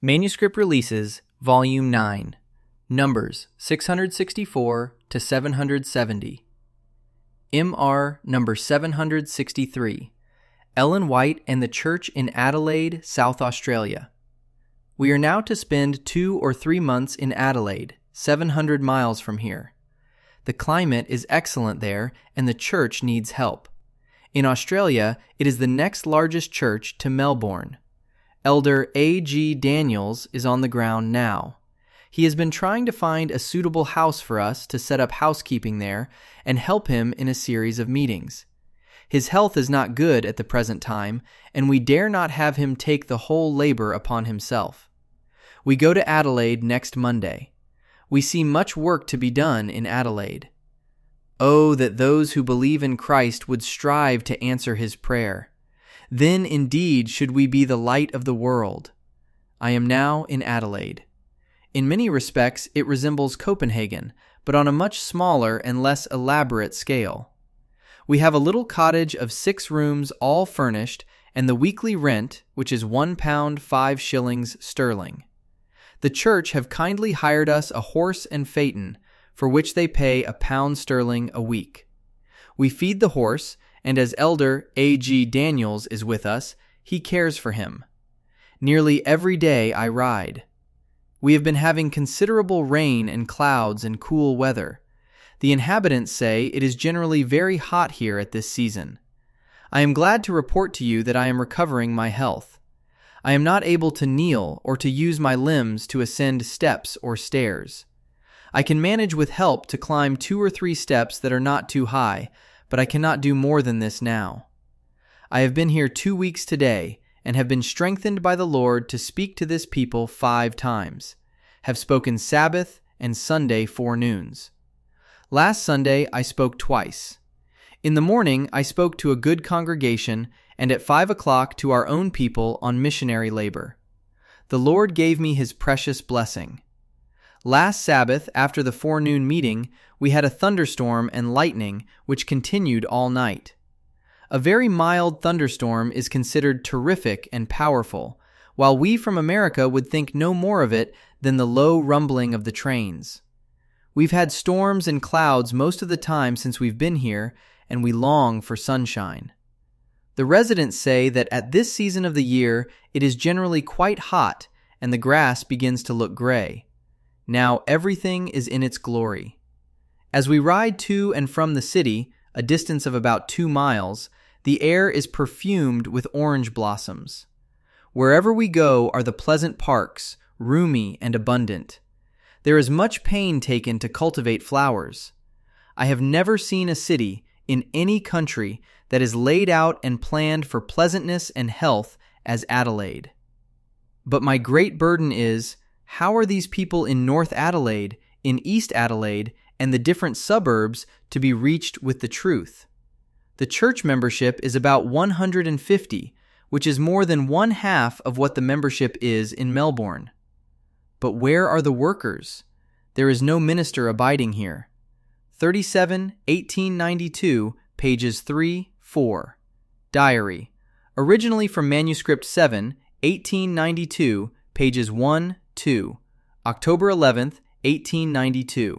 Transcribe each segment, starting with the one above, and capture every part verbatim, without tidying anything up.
Manuscript Releases, Volume nine, Numbers six hundred sixty-four to seven hundred seventy. M R Number seven hundred sixty-three, Ellen White and the Church in Adelaide, South Australia. We are now to spend two or three months in Adelaide, seven hundred miles from here. The climate is excellent there, and the church needs help. In Australia, it is the next largest church to Melbourne. Elder A G Daniels is on the ground now. He has been trying to find a suitable house for us to set up housekeeping there and help him in a series of meetings. His health is not good at the present time, and we dare not have him take the whole labor upon himself. We go to Adelaide next Monday. We see much work to be done in Adelaide. Oh, that those who believe in Christ would strive to answer his prayer. Then indeed should we be the light of the world. I am now in Adelaide. In many respects it resembles Copenhagen, but on a much smaller and less elaborate scale. We have a little cottage of six rooms all furnished, and the weekly rent, which is one pound five shillings sterling. The church have kindly hired us a horse and phaeton, for which they pay a pound sterling a week. We feed the horse, and as Elder A G Daniels is with us, he cares for him. Nearly every day I ride. We have been having considerable rain and clouds and cool weather. The inhabitants say it is generally very hot here at this season. I am glad to report to you that I am recovering my health. I am not able to kneel or to use my limbs to ascend steps or stairs. I can manage with help to climb two or three steps that are not too high, but I cannot do more than this now. I have been here two weeks today, and have been strengthened by the Lord to speak to this people five times, have spoken Sabbath and Sunday forenoons. Last Sunday I spoke twice. In the morning I spoke to a good congregation, and at five o'clock to our own people on missionary labor. The Lord gave me his precious blessing. Last Sabbath, after the forenoon meeting, we had a thunderstorm and lightning which continued all night. A very mild thunderstorm is considered terrific and powerful, while we from America would think no more of it than the low rumbling of the trains. We've had storms and clouds most of the time since we've been here, and we long for sunshine. The residents say that at this season of the year it is generally quite hot, and the grass begins to look gray. Now everything is in its glory. As we ride to and from the city, a distance of about two miles, the air is perfumed with orange blossoms. Wherever we go are the pleasant parks, roomy and abundant. There is much pain taken to cultivate flowers. I have never seen a city in any country that is laid out and planned for pleasantness and health as Adelaide. But my great burden is, how are these people in North Adelaide, in East Adelaide, and the different suburbs to be reached with the truth? The church membership is about one hundred fifty, which is more than one half of what the membership is in Melbourne. But where are the workers? There is no minister abiding here. thirty-seven, eighteen ninety-two, pages three, four. Diary. Originally from Manuscript seven, eighteen ninety-two, pages one, two. October eleventh, eighteen ninety-two.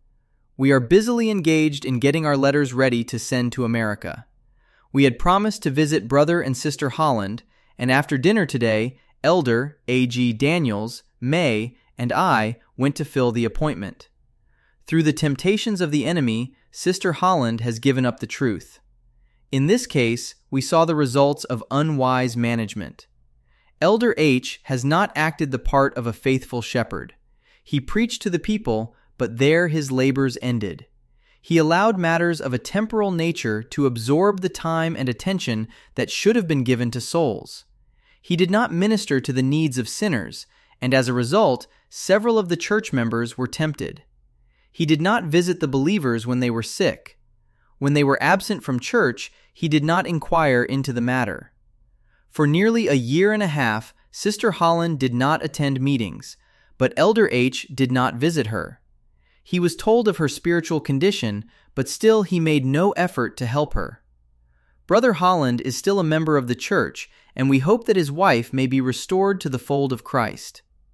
We are busily engaged in getting our letters ready to send to America. We had promised to visit Brother and Sister Holland, and after dinner today, Elder A G Daniels, May, and I went to fill the appointment. Through the temptations of the enemy, Sister Holland has given up the truth. In this case, we saw the results of unwise management. Elder H has not acted the part of a faithful shepherd. He preached to the people, but there his labors ended. He allowed matters of a temporal nature to absorb the time and attention that should have been given to souls. He did not minister to the needs of sinners, and as a result, several of the church members were tempted. He did not visit the believers when they were sick. When they were absent from church, he did not inquire into the matter. For nearly a year and a half, Sister Holland did not attend meetings, but Elder H did not visit her. He was told of her spiritual condition, but still he made no effort to help her. Brother Holland is still a member of the church, and we hope that his wife may be restored to the fold of Christ.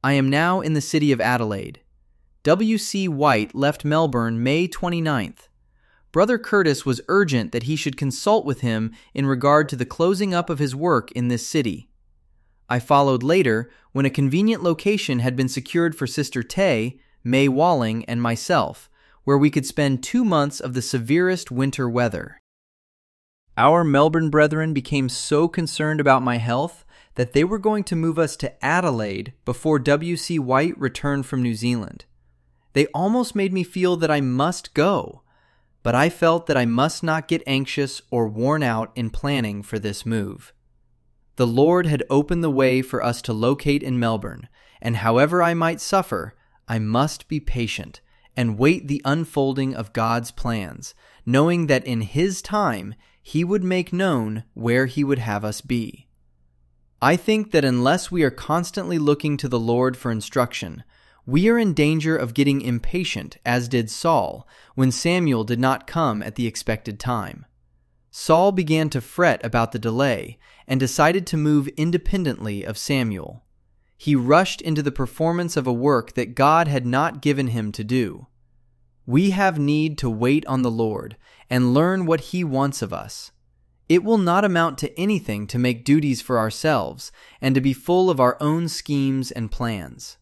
I am now in the city of Adelaide. W C White left Melbourne May twenty-ninth. Brother Curtis was urgent that he should consult with him in regard to the closing up of his work in this city. I followed later when a convenient location had been secured for Sister Tay, May Walling, and myself, where we could spend two months of the severest winter weather. Our Melbourne brethren became so concerned about my health that they were going to move us to Adelaide before W C White returned from New Zealand. They almost made me feel that I must go, but I felt that I must not get anxious or worn out in planning for this move. The Lord had opened the way for us to locate in Melbourne, and however I might suffer, I must be patient and wait the unfolding of God's plans, knowing that in His time He would make known where He would have us be. I think that unless we are constantly looking to the Lord for instruction, we are in danger of getting impatient, as did Saul, when Samuel did not come at the expected time. Saul began to fret about the delay and decided to move independently of Samuel. He rushed into the performance of a work that God had not given him to do. We have need to wait on the Lord and learn what He wants of us. It will not amount to anything to make duties for ourselves and to be full of our own schemes and plans.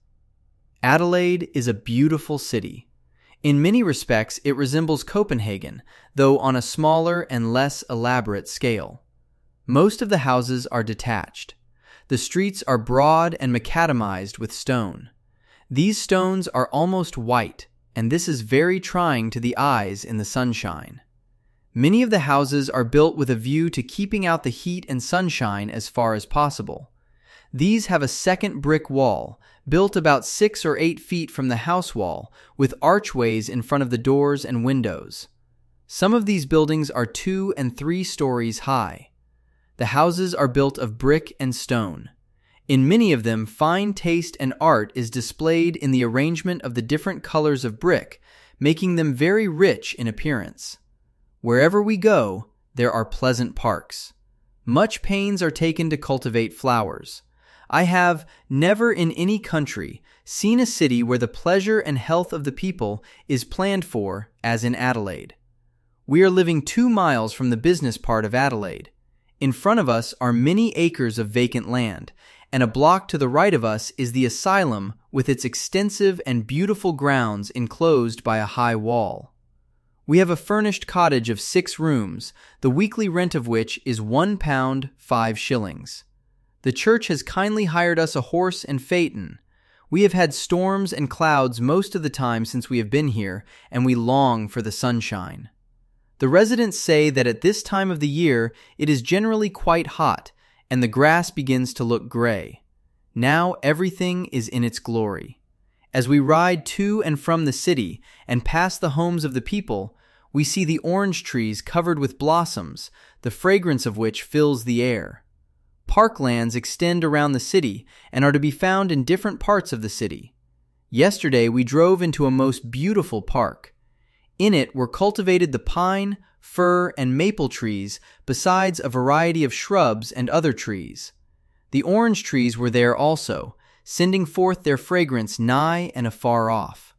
Adelaide is a beautiful city. In many respects, it resembles Copenhagen, though on a smaller and less elaborate scale. Most of the houses are detached. The streets are broad and macadamized with stone. These stones are almost white, and this is very trying to the eyes in the sunshine. Many of the houses are built with a view to keeping out the heat and sunshine as far as possible. These have a second brick wall, built about six or eight feet from the house wall, with archways in front of the doors and windows. Some of these buildings are two and three stories high. The houses are built of brick and stone. In many of them, fine taste and art is displayed in the arrangement of the different colors of brick, making them very rich in appearance. Wherever we go, there are pleasant parks. Much pains are taken to cultivate flowers. I have never in any country seen a city where the pleasure and health of the people is planned for as in Adelaide. We are living two miles from the business part of Adelaide. In front of us are many acres of vacant land, and a block to the right of us is the asylum with its extensive and beautiful grounds enclosed by a high wall. We have a furnished cottage of six rooms, the weekly rent of which is one pound five shillings. The church has kindly hired us a horse and phaeton. We have had storms and clouds most of the time since we have been here, and we long for the sunshine. The residents say that at this time of the year it is generally quite hot, and the grass begins to look gray. Now everything is in its glory. As we ride to and from the city and pass the homes of the people, we see the orange trees covered with blossoms, the fragrance of which fills the air. Parklands extend around the city and are to be found in different parts of the city. Yesterday we drove into a most beautiful park. In it were cultivated the pine, fir, and maple trees, besides a variety of shrubs and other trees. The orange trees were there also, sending forth their fragrance nigh and afar off.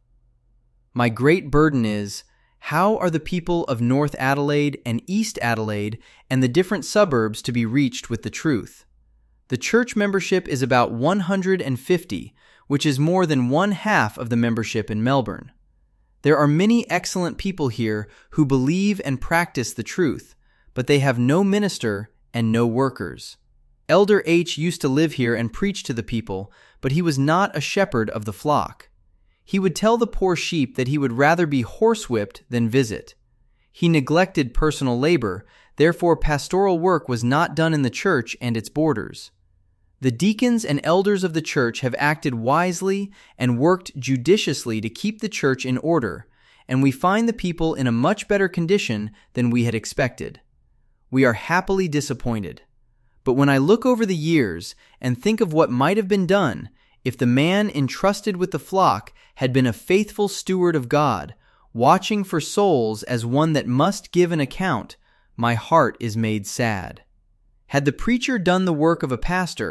My great burden is, how are the people of North Adelaide and East Adelaide and the different suburbs to be reached with the truth? The church membership is about one hundred fifty, which is more than one half of the membership in Melbourne. There are many excellent people here who believe and practice the truth, but they have no minister and no workers. Elder H. used to live here and preach to the people, but he was not a shepherd of the flock. He would tell the poor sheep that he would rather be horsewhipped than visit. He neglected personal labor, therefore pastoral work was not done in the church and its borders. The deacons and elders of the church have acted wisely and worked judiciously to keep the church in order, and we find the people in a much better condition than we had expected. We are happily disappointed. But when I look over the years and think of what might have been done if the man entrusted with the flock had been a faithful steward of God, watching for souls as one that must give an account, my heart is made sad. Had the preacher done the work of a pastor,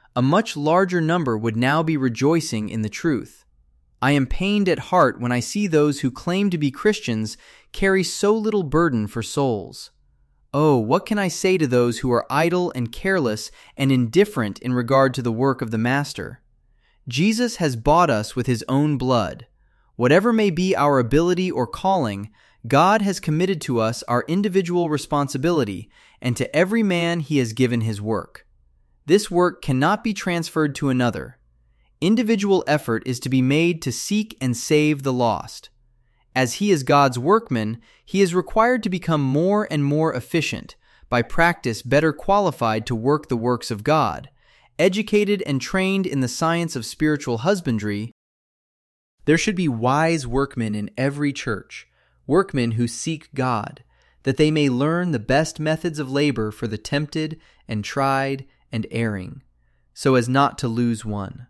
a much larger number would now be rejoicing in the truth. I am pained at heart when I see those who claim to be Christians carry so little burden for souls. Oh, what can I say to those who are idle and careless and indifferent in regard to the work of the Master? Jesus has bought us with his own blood. Whatever may be our ability or calling, God has committed to us our individual responsibility, and to every man he has given his work. This work cannot be transferred to another. Individual effort is to be made to seek and save the lost. As he is God's workman, he is required to become more and more efficient, by practice better qualified to work the works of God, educated and trained in the science of spiritual husbandry. There should be wise workmen in every church, workmen who seek God, that they may learn the best methods of labor for the tempted and tried and erring, so as not to lose one.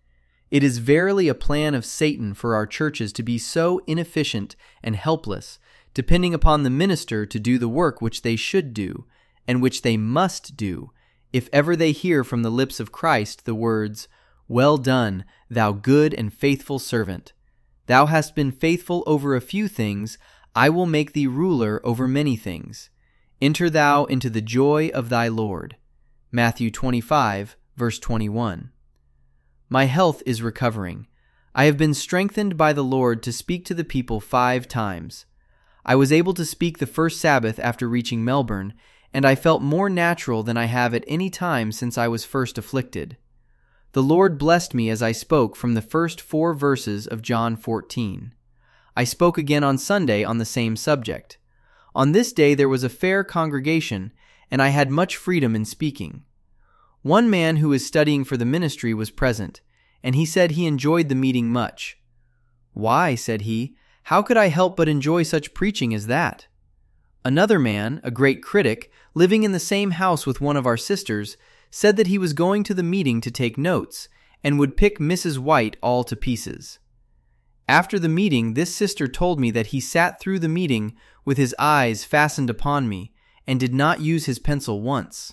It is verily a plan of Satan for our churches to be so inefficient and helpless, depending upon the minister to do the work which they should do, and which they must do, if ever they hear from the lips of Christ the words, "Well done, thou good and faithful servant. Thou hast been faithful over a few things, I will make thee ruler over many things. Enter thou into the joy of thy Lord." Matthew twenty-five, verse twenty-one. My health is recovering. I have been strengthened by the Lord to speak to the people five times. I was able to speak the first Sabbath after reaching Melbourne, and I felt more natural than I have at any time since I was first afflicted. The Lord blessed me as I spoke from the first four verses of John fourteen. I spoke again on Sunday on the same subject. On this day there was a fair congregation, and I had much freedom in speaking. One man who is studying for the ministry was present, and he said he enjoyed the meeting much. "Why," said he, "how could I help but enjoy such preaching as that?" Another man, a great critic, living in the same house with one of our sisters, said that he was going to the meeting to take notes, and would pick Missus White all to pieces. After the meeting, this sister told me that he sat through the meeting with his eyes fastened upon me, and did not use his pencil once.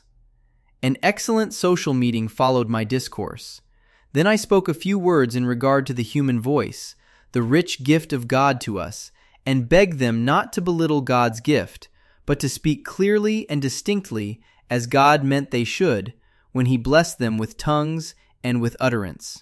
An excellent social meeting followed my discourse. Then I spoke a few words in regard to the human voice, the rich gift of God to us, and begged them not to belittle God's gift, but to speak clearly and distinctly as God meant they should, when he blessed them with tongues and with utterance.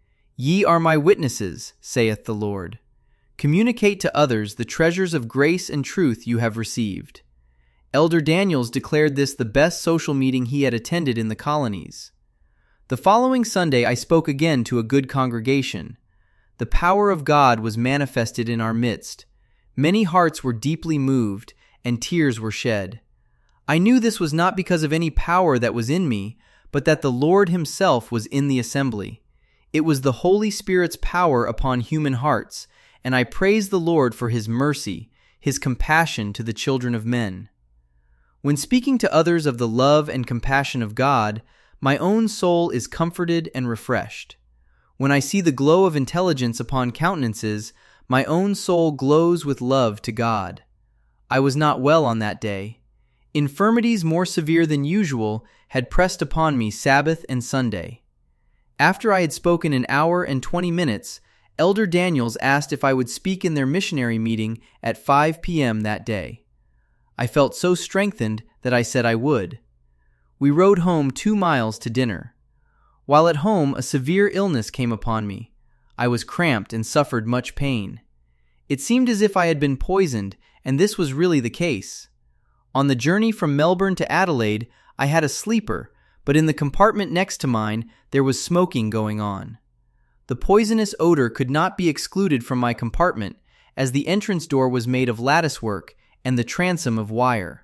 Ye are my witnesses, saith the Lord. Communicate to others the treasures of grace and truth you have received. Elder Daniels declared this the best social meeting he had attended in the colonies. The following Sunday I spoke again to a good congregation. The power of God was manifested in our midst. Many hearts were deeply moved, and tears were shed. I knew this was not because of any power that was in me, but that the Lord himself was in the assembly. It was the Holy Spirit's power upon human hearts, and I praise the Lord for his mercy, his compassion to the children of men. When speaking to others of the love and compassion of God, my own soul is comforted and refreshed. When I see the glow of intelligence upon countenances, my own soul glows with love to God. I was not well on that day. Infirmities more severe than usual had pressed upon me Sabbath and Sunday. After I had spoken an hour and twenty minutes, Elder Daniels asked if I would speak in their missionary meeting at five p.m. that day. I felt so strengthened that I said I would. We rode home two miles to dinner. While at home, a severe illness came upon me. I was cramped and suffered much pain. It seemed as if I had been poisoned, and this was really the case. On the journey from Melbourne to Adelaide, I had a sleeper, but in the compartment next to mine, there was smoking going on. The poisonous odor could not be excluded from my compartment, as the entrance door was made of lattice work and the transom of wire.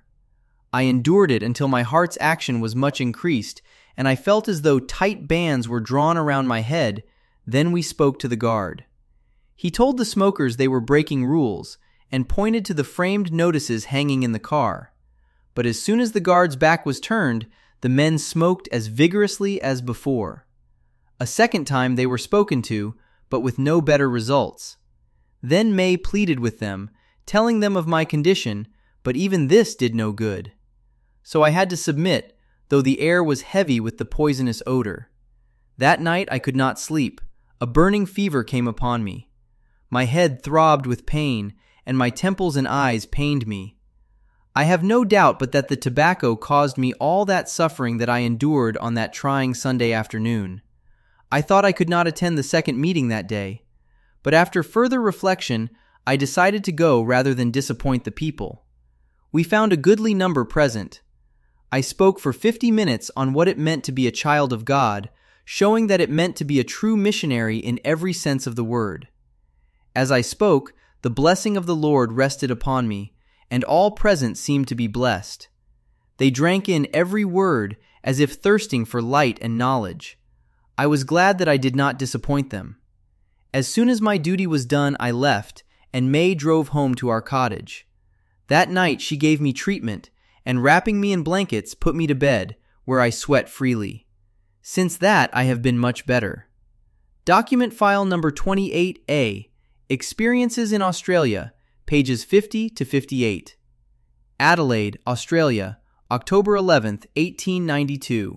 I endured it until my heart's action was much increased, and I felt as though tight bands were drawn around my head. Then we spoke to the guard. He told the smokers they were breaking rules, and pointed to the framed notices hanging in the car. But as soon as the guard's back was turned, the men smoked as vigorously as before. A second time they were spoken to, but with no better results. Then May pleaded with them, telling them of my condition, but even this did no good. So I had to submit, though the air was heavy with the poisonous odor. That night I could not sleep. A burning fever came upon me. My head throbbed with pain, and my temples and eyes pained me. I have no doubt but that the tobacco caused me all that suffering that I endured on that trying Sunday afternoon. I thought I could not attend the second meeting that day, but after further reflection, I decided to go rather than disappoint the people. We found a goodly number present. I spoke for fifty minutes on what it meant to be a child of God, showing that it meant to be a true missionary in every sense of the word. As I spoke, the blessing of the Lord rested upon me, and all present seemed to be blessed. They drank in every word as if thirsting for light and knowledge. I was glad that I did not disappoint them. As soon as my duty was done, I left, and May drove home to our cottage. That night she gave me treatment, and wrapping me in blankets, put me to bed, where I sweat freely. Since that, I have been much better. Document file number twenty-eight A, Experiences in Australia, pages fifty to fifty-eight. Adelaide, Australia, October eleventh, eighteen ninety-two.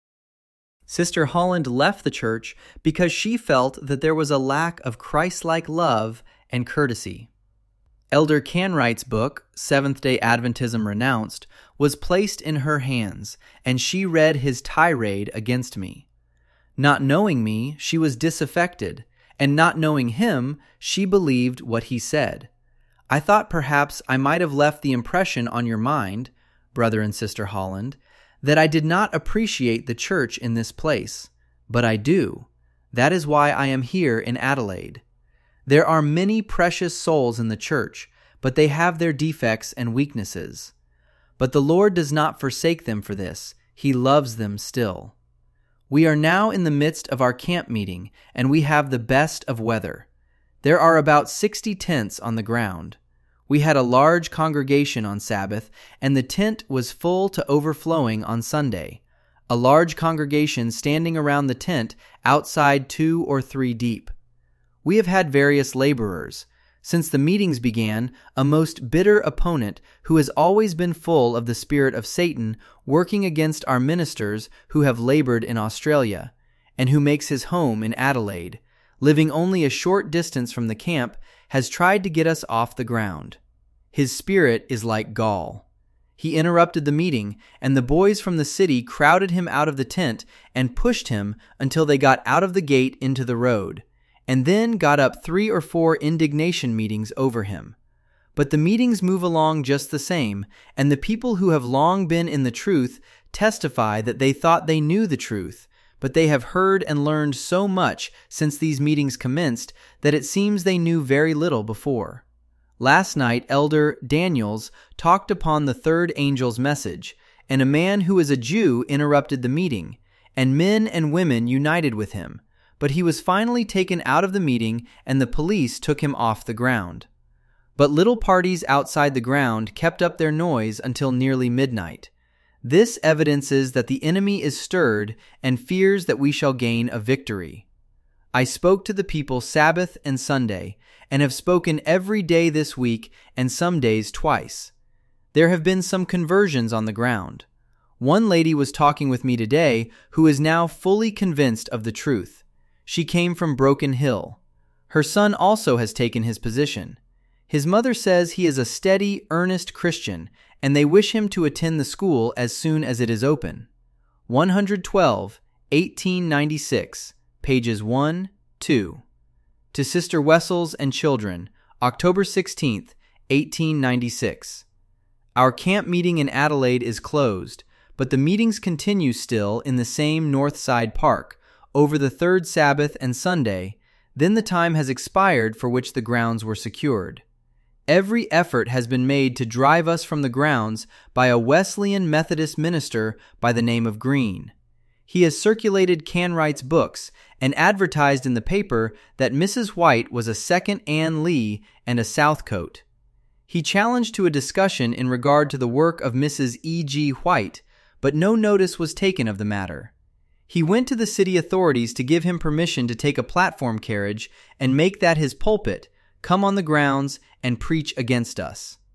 Sister Holland left the church because she felt that there was a lack of Christ-like love and courtesy. Elder Canwright's book, Seventh-day Adventism Renounced, was placed in her hands, and she read his tirade against me. Not knowing me, she was disaffected, and not knowing him, she believed what he said. I thought perhaps I might have left the impression on your mind, Brother and Sister Holland, that I did not appreciate the church in this place, but I do. That is why I am here in Adelaide. There are many precious souls in the church, but they have their defects and weaknesses. But the Lord does not forsake them for this. He loves them still. We are now in the midst of our camp meeting, and we have the best of weather. There are about sixty tents on the ground. We had a large congregation on Sabbath, and the tent was full to overflowing on Sunday. A large congregation standing around the tent outside two or three deep. We have had various laborers. Since the meetings began, a most bitter opponent who has always been full of the spirit of Satan working against our ministers who have labored in Australia, and who makes his home in Adelaide, living only a short distance from the camp, has tried to get us off the ground. His spirit is like gall. He interrupted the meeting, and the boys from the city crowded him out of the tent and pushed him until they got out of the gate into the road, and then got up three or four indignation meetings over him. But the meetings move along just the same, and the people who have long been in the truth testify that they thought they knew the truth, but they have heard and learned so much since these meetings commenced that it seems they knew very little before. Last night, Elder Daniels talked upon the third angel's message, and a man who is a Jew interrupted the meeting, and men and women united with him, but he was finally taken out of the meeting and the police took him off the ground. But little parties outside the ground kept up their noise until nearly midnight. This evidences that the enemy is stirred and fears that we shall gain a victory. I spoke to the people Sabbath and Sunday, and have spoken every day this week and some days twice. There have been some conversions on the ground. One lady was talking with me today who is now fully convinced of the truth. She came from Broken Hill. Her son also has taken his position. His mother says he is a steady, earnest Christian, and they wish him to attend the school as soon as it is open. one twelve, eighteen ninety-six, pages one, two. To Sister Wessels and children, October sixteenth, eighteen ninety-six. Our camp meeting in Adelaide is closed, but the meetings continue still in the same North Side Park, over the third Sabbath and Sunday. Then the time has expired for which the grounds were secured. Every effort has been made to drive us from the grounds by a Wesleyan Methodist minister by the name of Green. He has circulated Canwright's books and advertised in the paper that Missus White was a second Ann Lee and a Southcote. He challenged to a discussion in regard to the work of Missus E G White, but no notice was taken of the matter. He went to the city authorities to give him permission to take a platform carriage and make that his pulpit, come on the grounds, and preach against us.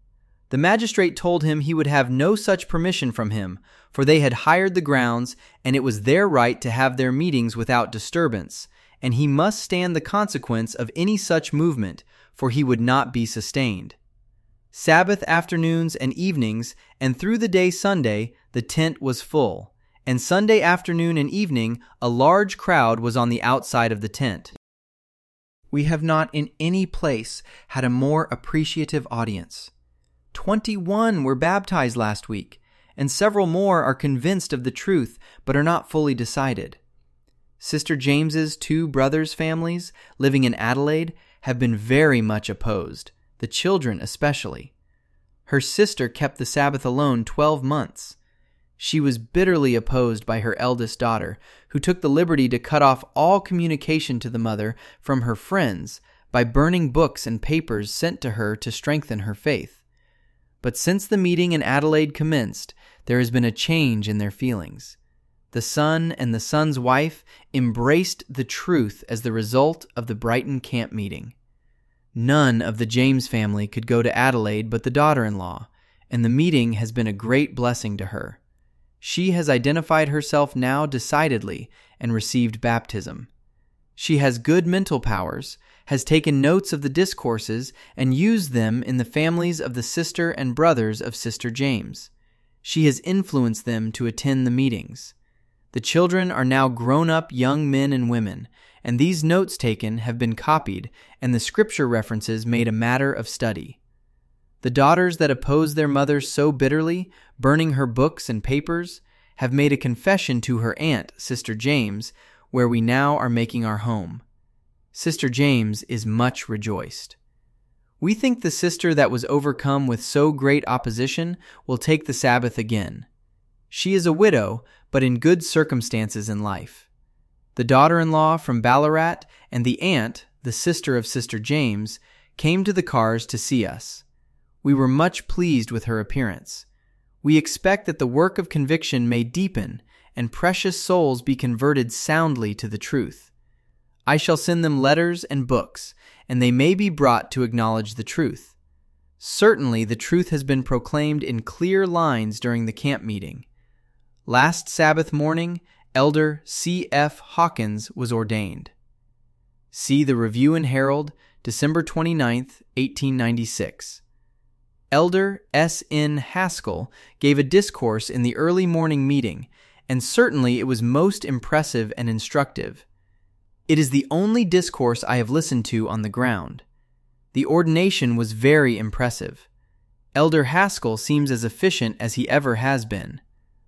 The magistrate told him he would have no such permission from him, for they had hired the grounds, and it was their right to have their meetings without disturbance, and he must stand the consequence of any such movement, for he would not be sustained. Sabbath afternoons and evenings, and through the day Sunday, the tent was full, and Sunday afternoon and evening a large crowd was on the outside of the tent. We have not in any place had a more appreciative audience. Twenty-one were baptized last week, and several more are convinced of the truth but are not fully decided. Sister James's two brothers' families living in Adelaide have been very much opposed, the children especially. Her sister kept the Sabbath alone twelve months. She was bitterly opposed by her eldest daughter, who took the liberty to cut off all communication to the mother from her friends by burning books and papers sent to her to strengthen her faith. But since the meeting in Adelaide commenced, there has been a change in their feelings. The son and the son's wife embraced the truth as the result of the Brighton camp meeting. None of the James family could go to Adelaide but the daughter-in-law, and the meeting has been a great blessing to her. She has identified herself now decidedly and received baptism. She has good mental powers, has taken notes of the discourses, and used them in the families of the sister and brothers of Sister James. She has influenced them to attend the meetings. The children are now grown-up young men and women, and these notes taken have been copied and the scripture references made a matter of study. The daughters that opposed their mother so bitterly, burning her books and papers, have made a confession to her aunt, Sister James, where we now are making our home. Sister James is much rejoiced. We think the sister that was overcome with so great opposition will take the Sabbath again. She is a widow, but in good circumstances in life. The daughter-in-law from Ballarat and the aunt, the sister of Sister James, came to the cars to see us. We were much pleased with her appearance. We expect that the work of conviction may deepen and precious souls be converted soundly to the truth. I shall send them letters and books, and they may be brought to acknowledge the truth. Certainly the truth has been proclaimed in clear lines during the camp meeting. Last Sabbath morning, Elder C F Hawkins was ordained. See the Review and Herald, December twenty-ninth, eighteen ninety-six. Elder S N Haskell gave a discourse in the early morning meeting, and certainly it was most impressive and instructive. It is the only discourse I have listened to on the ground. The ordination was very impressive. Elder Haskell seems as efficient as he ever has been.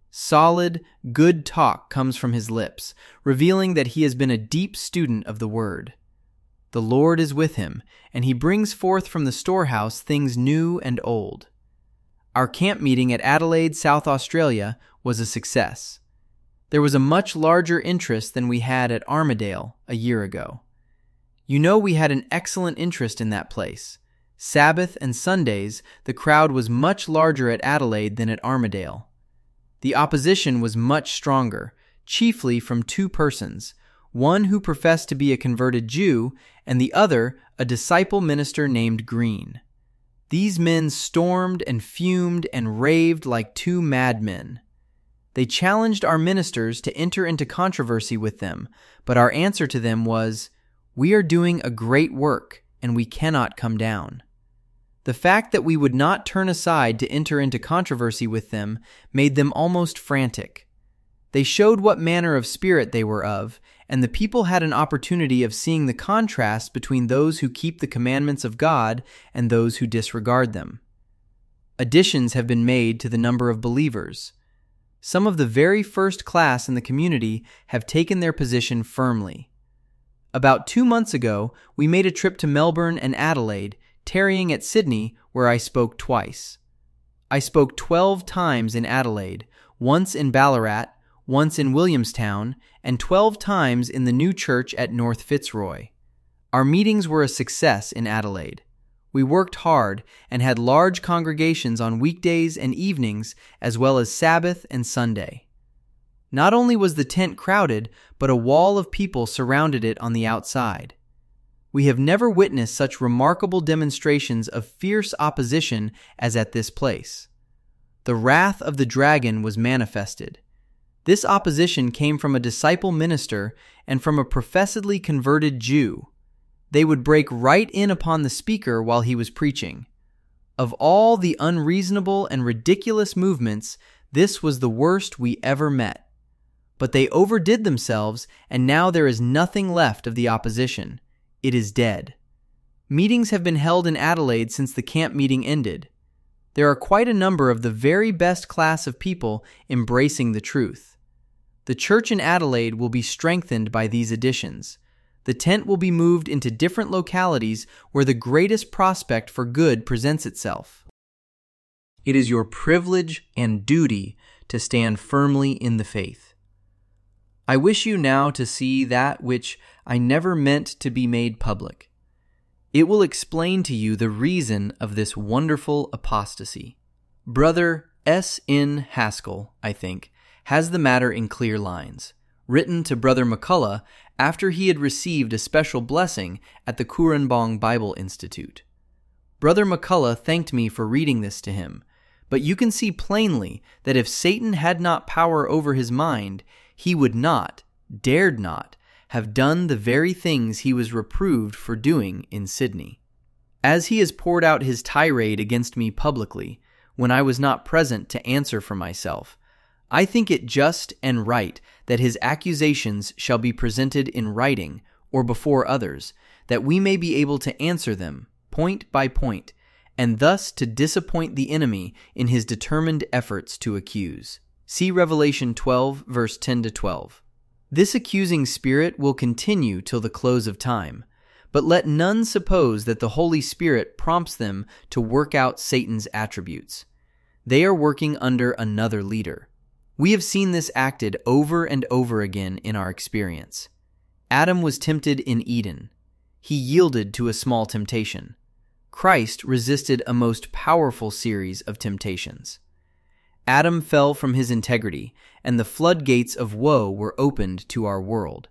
Solid, good talk comes from his lips, revealing that he has been a deep student of the Word. The Lord is with him, and he brings forth from the storehouse things new and old. Our camp meeting at Adelaide, South Australia, was a success. There was a much larger interest than we had at Armidale a year ago. You know we had an excellent interest in that place. Sabbath and Sundays, the crowd was much larger at Adelaide than at Armidale. The opposition was much stronger, chiefly from two persons, one who professed to be a converted Jew, and the other a disciple minister named Green. These men stormed and fumed and raved like two madmen. They challenged our ministers to enter into controversy with them, but our answer to them was, "We are doing a great work, and we cannot come down." The fact that we would not turn aside to enter into controversy with them made them almost frantic. They showed what manner of spirit they were of, and the people had an opportunity of seeing the contrast between those who keep the commandments of God and those who disregard them. Additions have been made to the number of believers. Some of the very first class in the community have taken their position firmly. About two months ago, we made a trip to Melbourne and Adelaide, tarrying at Sydney, where I spoke twice. I spoke twelve times in Adelaide, once in Ballarat, once in Williamstown, and twelve times in the new church at North Fitzroy. Our meetings were a success in Adelaide. We worked hard and had large congregations on weekdays and evenings, as well as Sabbath and Sunday. Not only was the tent crowded, but a wall of people surrounded it on the outside. We have never witnessed such remarkable demonstrations of fierce opposition as at this place. The wrath of the dragon was manifested. This opposition came from a disciple minister and from a professedly converted Jew. They would break right in upon the speaker while he was preaching. Of all the unreasonable and ridiculous movements, this was the worst we ever met. But they overdid themselves, and now there is nothing left of the opposition. It is dead. Meetings have been held in Adelaide since the camp meeting ended. There are quite a number of the very best class of people embracing the truth. The church in Adelaide will be strengthened by these additions. The tent will be moved into different localities where the greatest prospect for good presents itself. It is your privilege and duty to stand firmly in the faith. I wish you now to see that which I never meant to be made public. It will explain to you the reason of this wonderful apostasy. Brother S N Haskell, I think, has the matter in clear lines, written to Brother McCullough after he had received a special blessing at the Kurrambong Bible Institute. Brother McCullough thanked me for reading this to him, but you can see plainly that if Satan had not power over his mind, he would not, dared not, have done the very things he was reproved for doing in Sydney. As he has poured out his tirade against me publicly, when I was not present to answer for myself, I think it just and right that his accusations shall be presented in writing or before others, that we may be able to answer them point by point, and thus to disappoint the enemy in his determined efforts to accuse. See Revelation twelve, verse ten to twelve. This accusing spirit will continue till the close of time, but let none suppose that the Holy Spirit prompts them to work out Satan's attributes. They are working under another leader. We have seen this acted over and over again in our experience. Adam was tempted in Eden. He yielded to a small temptation. Christ resisted a most powerful series of temptations. Adam fell from his integrity, and the floodgates of woe were opened to our world.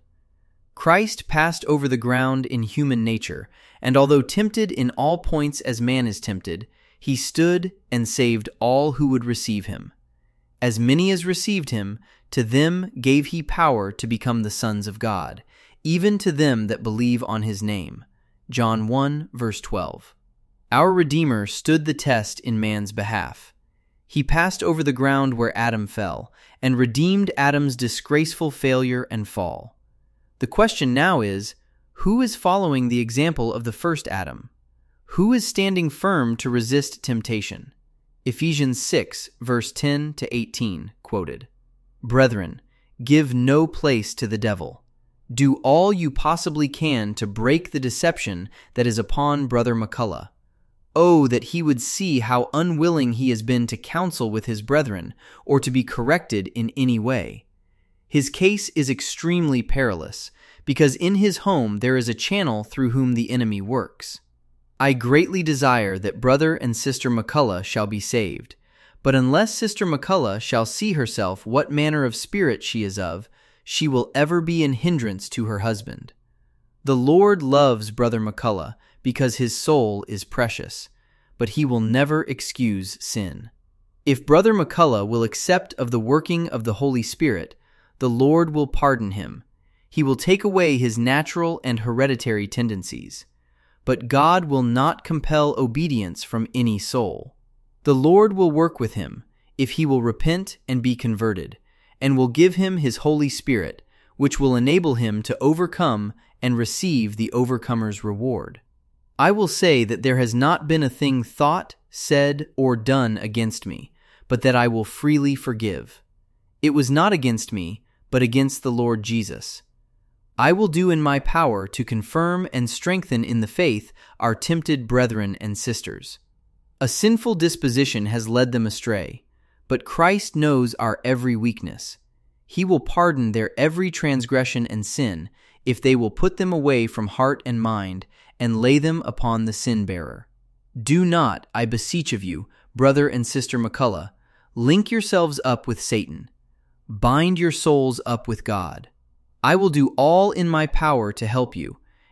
Christ passed over the ground in human nature, and although tempted in all points as man is tempted, he stood and saved all who would receive him. As many as received him, to them gave he power to become the sons of God, even to them that believe on his name. John one, verse twelve. Our Redeemer stood the test in man's behalf. He passed over the ground where Adam fell, and redeemed Adam's disgraceful failure and fall. The question now is, who is following the example of the first Adam? Who is standing firm to resist temptation? Ephesians six, verse ten to eighteen, quoted. Brethren, give no place to the devil. Do all you possibly can to break the deception that is upon Brother McCullough. Oh, that he would see how unwilling he has been to counsel with his brethren, or to be corrected in any way. His case is extremely perilous, because in his home there is a channel through whom the enemy works. I greatly desire that Brother and Sister McCullough shall be saved, but unless Sister McCullough shall see herself what manner of spirit she is of, she will ever be an hindrance to her husband. The Lord loves Brother McCullough, because his soul is precious, but he will never excuse sin. If Brother McCullough will accept of the working of the Holy Spirit, the Lord will pardon him. He will take away his natural and hereditary tendencies. But God will not compel obedience from any soul. The Lord will work with him, if he will repent and be converted, and will give him his Holy Spirit, which will enable him to overcome and receive the overcomer's reward. I will say that there has not been a thing thought, said, or done against me, but that I will freely forgive. It was not against me, but against the Lord Jesus. I will do in my power to confirm and strengthen in the faith our tempted brethren and sisters. A sinful disposition has led them astray, but Christ knows our every weakness. He will pardon their every transgression and sin if they will put them away from heart and mind and lay them upon the sin-bearer. Do not, I beseech of you, Brother and Sister McCullough, link yourselves up with Satan. Bind your souls up with God. I will do all in my power to help you,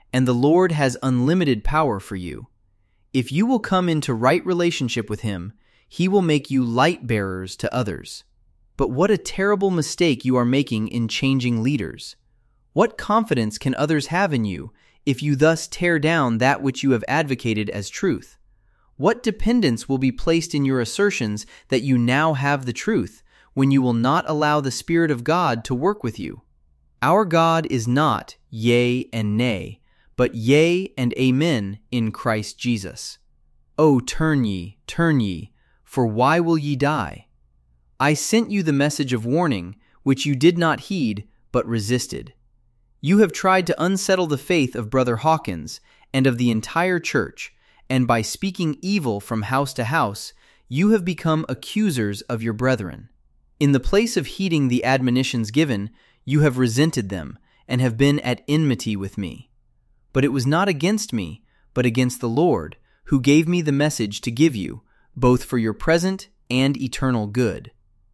and the Lord has unlimited power for you. If you will come into right relationship with Him, He will make you light bearers to others. But what a terrible mistake you are making in changing leaders. What confidence can others have in you if you thus tear down that which you have advocated as truth? What dependence will be placed in your assertions that you now have the truth, when you will not allow the Spirit of God to work with you? Our God is not yea and nay, but yea and amen in Christ Jesus. O turn ye, turn ye, for why will ye die? I sent you the message of warning, which you did not heed, but resisted. You have tried to unsettle the faith of Brother Hawkins and of the entire church, and by speaking evil from house to house, you have become accusers of your brethren. In the place of heeding the admonitions given, you have resented them, and have been at enmity with me. But it was not against me, but against the Lord, who gave me the message to give you, both for your present and eternal good.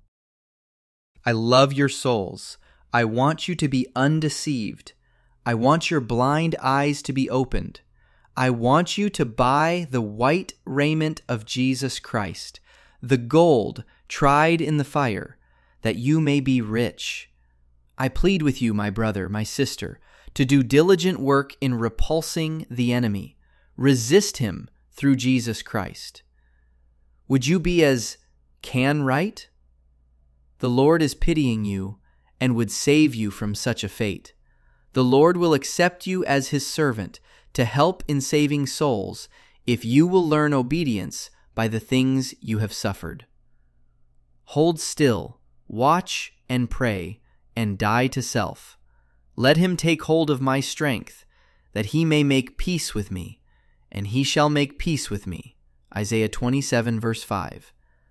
I love your souls. I want you to be undeceived. I want your blind eyes to be opened. I want you to buy the white raiment of Jesus Christ, the gold tried in the fire, that you may be rich. I plead with you, my brother, my sister, to do diligent work in repulsing the enemy. Resist him through Jesus Christ. Would you be as can right? The Lord is pitying you and would save you from such a fate. The Lord will accept you as His servant to help in saving souls if you will learn obedience by the things you have suffered. Hold still, watch and pray, and die to self. Let him take hold of my strength, that he may make peace with me, and he shall make peace with me. Isaiah twenty-seven, verse five.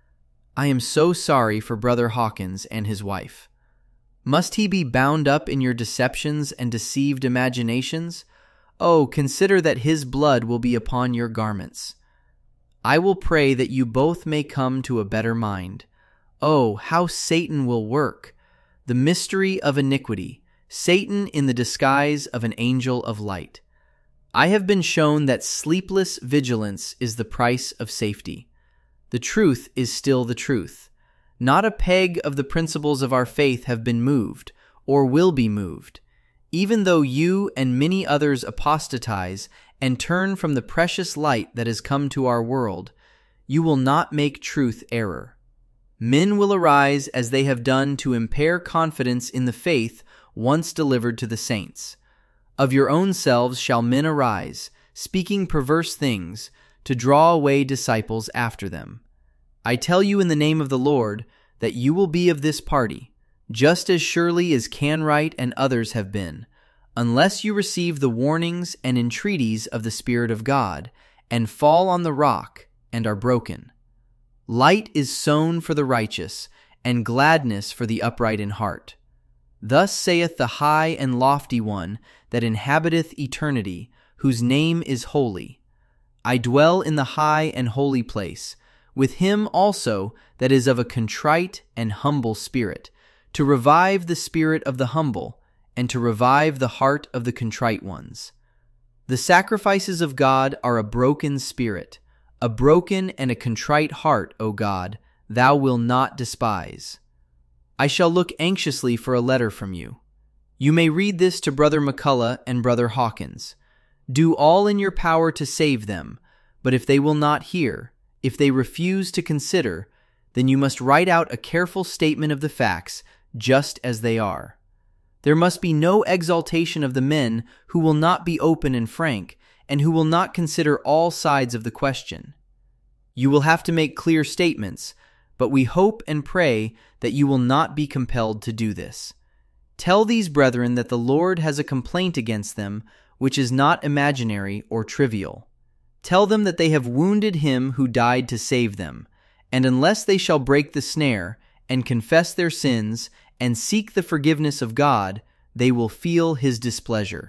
I am so sorry for Brother Hawkins and his wife. Must he be bound up in your deceptions and deceived imaginations? Oh, consider that his blood will be upon your garments. I will pray that you both may come to a better mind. Oh, how Satan will work! The mystery of iniquity, Satan in the disguise of an angel of light. I have been shown that sleepless vigilance is the price of safety. The truth is still the truth. Not a peg of the principles of our faith have been moved, or will be moved. Even though you and many others apostatize and turn from the precious light that has come to our world, you will not make truth error. Men will arise as they have done to impair confidence in the faith once delivered to the saints. Of your own selves shall men arise, speaking perverse things, to draw away disciples after them. I tell you in the name of the Lord that you will be of this party, just as surely as Canwright and others have been, unless you receive the warnings and entreaties of the Spirit of God, and fall on the rock, and are broken. Light is sown for the righteous, and gladness for the upright in heart. Thus saith the high and lofty one that inhabiteth eternity, whose name is holy. I dwell in the high and holy place, with him also that is of a contrite and humble spirit, to revive the spirit of the humble, and to revive the heart of the contrite ones. The sacrifices of God are a broken spirit, a broken and a contrite heart, O God, thou wilt not despise. I shall look anxiously for a letter from you. You may read this to Brother McCullough and Brother Hawkins. Do all in your power to save them, but if they will not hear, if they refuse to consider, then you must write out a careful statement of the facts just as they are. There must be no exaltation of the men who will not be open and frank, and who will not consider all sides of the question. You will have to make clear statements, but we hope and pray that you will not be compelled to do this. Tell these brethren that the Lord has a complaint against them, which is not imaginary or trivial. Tell them that they have wounded him who died to save them, and unless they shall break the snare, and confess their sins, and seek the forgiveness of God, they will feel his displeasure.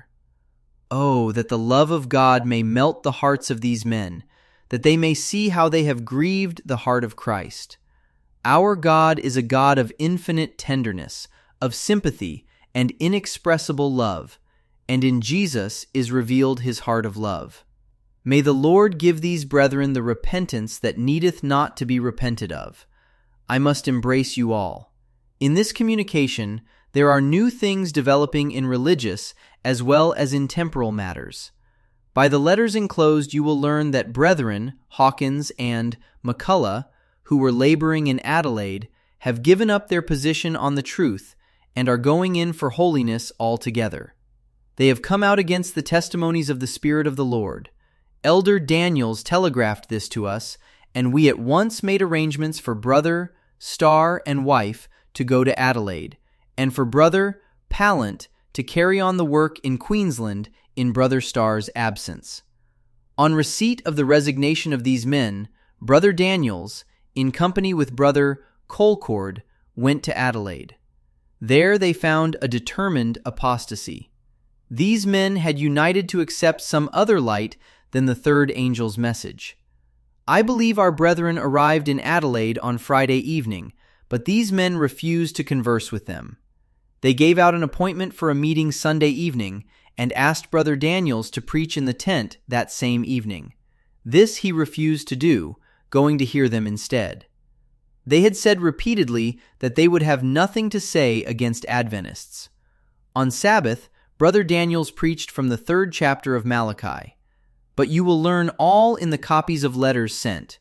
Oh, that the love of God may melt the hearts of these men, that they may see how they have grieved the heart of Christ. Our God is a God of infinite tenderness, of sympathy, and inexpressible love. and in Jesus is revealed his heart of love. May the Lord give these brethren the repentance that needeth not to be repented of. I must embrace you all. In this communication, there are new things developing in religious as well as in temporal matters. By the letters enclosed, you will learn that brethren, Hawkins and McCullough, who were laboring in Adelaide, have given up their position on the truth and are going in for holiness altogether. They have come out against the testimonies of the Spirit of the Lord. Elder Daniels telegraphed this to us, and we at once made arrangements for Brother, Starr, and wife to go to Adelaide, and for Brother Pallant to carry on the work in Queensland in Brother Starr's absence. On receipt of the resignation of these men, Brother Daniels, in company with Brother Colcord, went to Adelaide. There they found a determined apostasy. These men had united to accept some other light than the third angel's message. I believe our brethren arrived in Adelaide on Friday evening, but these men refused to converse with them. They gave out an appointment for a meeting Sunday evening and asked Brother Daniels to preach in the tent that same evening. This he refused to do, going to hear them instead. They had said repeatedly that they would have nothing to say against Adventists. On Sabbath, Brother Daniels preached from the third chapter of Malachi. But you will learn all in the copies of letters sent.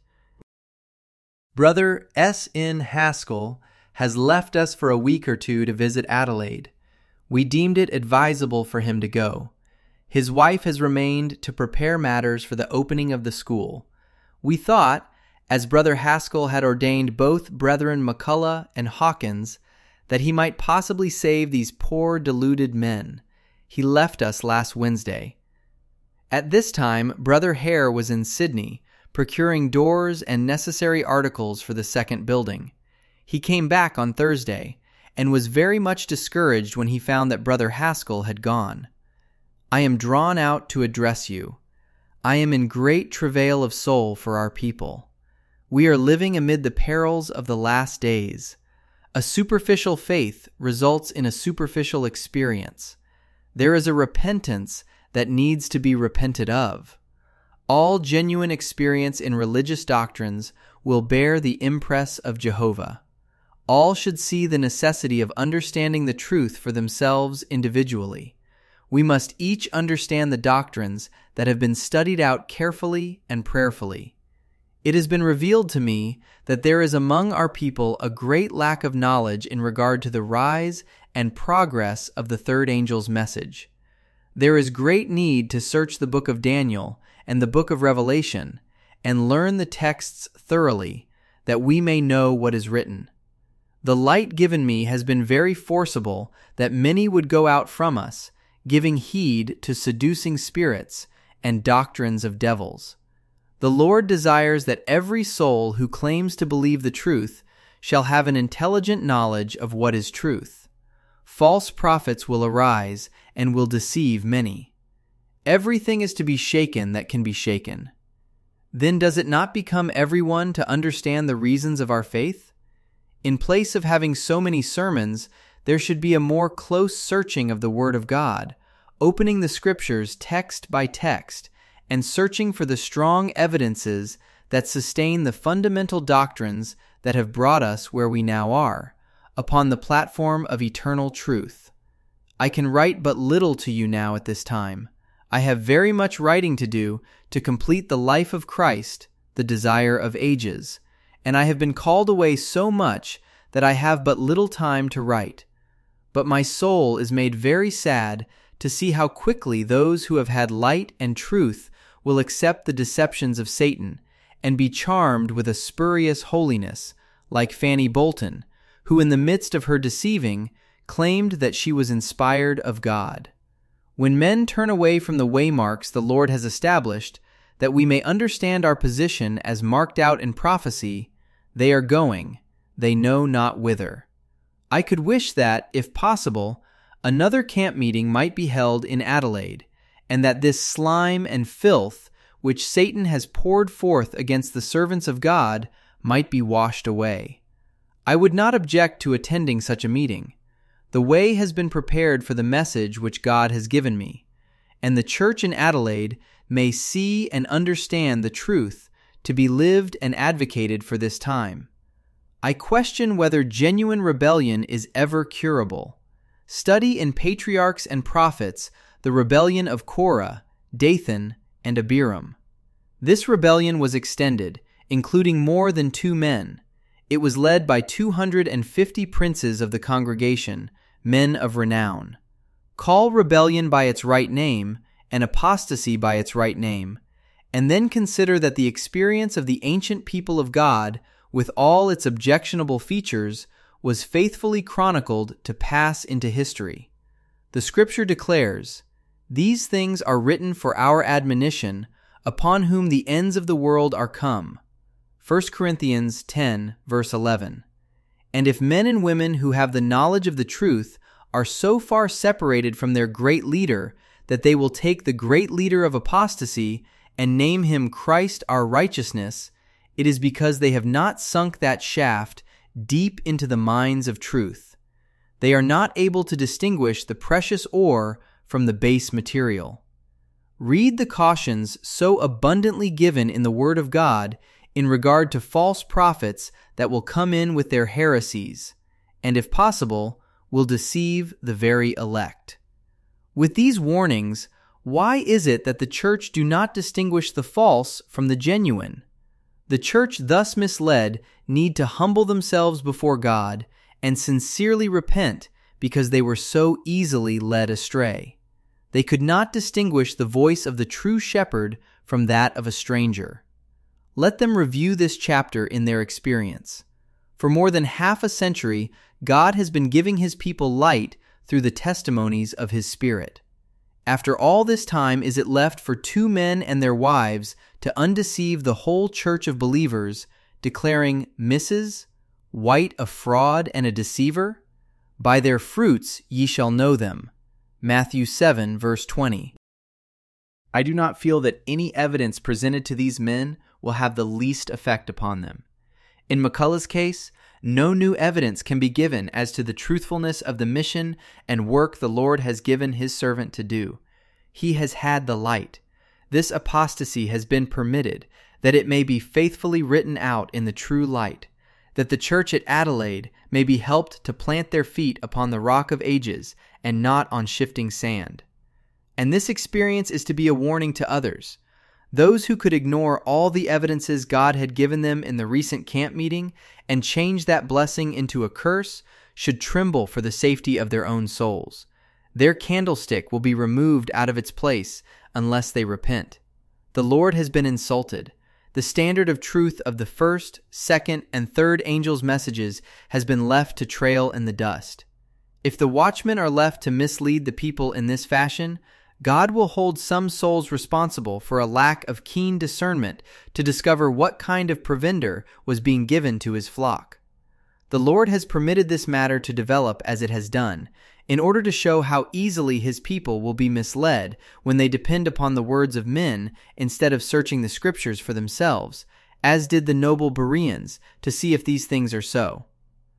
Brother S N Haskell has left us for a week or two to visit Adelaide. We deemed it advisable for him to go. His wife has remained to prepare matters for the opening of the school. We thought, as Brother Haskell had ordained both Brethren McCullough and Hawkins, that he might possibly save these poor deluded men. He left us last Wednesday. At this time, Brother Hare was in Sydney, procuring doors and necessary articles for the second building. He came back on Thursday, and was very much discouraged when he found that Brother Haskell had gone. I am drawn out to address you. I am in great travail of soul for our people. We are living amid the perils of the last days. A superficial faith results in a superficial experience. There is a repentance that needs to be repented of. All genuine experience in religious doctrines will bear the impress of Jehovah. All should see the necessity of understanding the truth for themselves individually. We must each understand the doctrines that have been studied out carefully and prayerfully. It has been revealed to me that there is among our people a great lack of knowledge in regard to the rise and progress of the third angel's message. There is great need to search the book of Daniel and the book of Revelation and learn the texts thoroughly, that we may know what is written. The light given me has been very forcible that many would go out from us, giving heed to seducing spirits and doctrines of devils. The Lord desires that every soul who claims to believe the truth shall have an intelligent knowledge of what is truth. False prophets will arise and will deceive many. Everything is to be shaken that can be shaken. Then does it not become everyone to understand the reasons of our faith? In place of having so many sermons, there should be a more close searching of the Word of God, opening the Scriptures text by text, and searching for the strong evidences that sustain the fundamental doctrines that have brought us where we now are, upon the platform of eternal truth. I can write but little to you now at this time. I have very much writing to do to complete the life of Christ, the desire of ages, and I have been called away so much that I have but little time to write. But my soul is made very sad to see how quickly those who have had light and truth will accept the deceptions of Satan and be charmed with a spurious holiness, like Fanny Bolton, who in the midst of her deceiving claimed that she was inspired of God. When men turn away from the waymarks the Lord has established, that we may understand our position as marked out in prophecy, they are going, they know not whither. I could wish that, if possible, another camp meeting might be held in Adelaide, and that this slime and filth which Satan has poured forth against the servants of God might be washed away. I would not object to attending such a meeting. The way has been prepared for the message which God has given me, and the church in Adelaide may see and understand the truth to be lived and advocated for this time. I question whether genuine rebellion is ever curable. Study in Patriarchs and Prophets the rebellion of Korah, Dathan, and Abiram. This rebellion was extended, including more than two men. It was led by two hundred fifty princes of the congregation, men of renown. Call rebellion by its right name, and apostasy by its right name, and then consider that the experience of the ancient people of God, with all its objectionable features, was faithfully chronicled to pass into history. The Scripture declares, "These things are written for our admonition, upon whom the ends of the world are come." First Corinthians ten, verse eleven. And if men and women who have the knowledge of the truth are so far separated from their great leader that they will take the great leader of apostasy and name him Christ our righteousness, it is because they have not sunk that shaft deep into the mines of truth. They are not able to distinguish the precious ore from the base material. Read the cautions so abundantly given in the Word of God in regard to false prophets that will come in with their heresies, and if possible, will deceive the very elect. With these warnings, why is it that the church do not distinguish the false from the genuine? The church thus misled need to humble themselves before God and sincerely repent because they were so easily led astray. They could not distinguish the voice of the true shepherd from that of a stranger. Let them review this chapter in their experience. For more than half a century, God has been giving His people light through the testimonies of His Spirit. After all this time, is it left for two men and their wives to undeceive the whole church of believers, declaring, "Missus White a fraud and a deceiver? By their fruits ye shall know them." Matthew seven, verse twenty. I do not feel that any evidence presented to these men will have the least effect upon them. In McCullough's case, no new evidence can be given as to the truthfulness of the mission and work the Lord has given His servant to do. He has had the light. This apostasy has been permitted, that it may be faithfully written out in the true light, that the church at Adelaide may be helped to plant their feet upon the rock of ages and not on shifting sand. And this experience is to be a warning to others. Those who could ignore all the evidences God had given them in the recent camp meeting and change that blessing into a curse should tremble for the safety of their own souls. Their candlestick will be removed out of its place unless they repent. The Lord has been insulted. The standard of truth of the first, second, and third angels' messages has been left to trail in the dust. If the watchmen are left to mislead the people in this fashion, God will hold some souls responsible for a lack of keen discernment to discover what kind of provender was being given to His flock. The Lord has permitted this matter to develop as it has done, in order to show how easily His people will be misled when they depend upon the words of men instead of searching the Scriptures for themselves, as did the noble Bereans, to see if these things are so.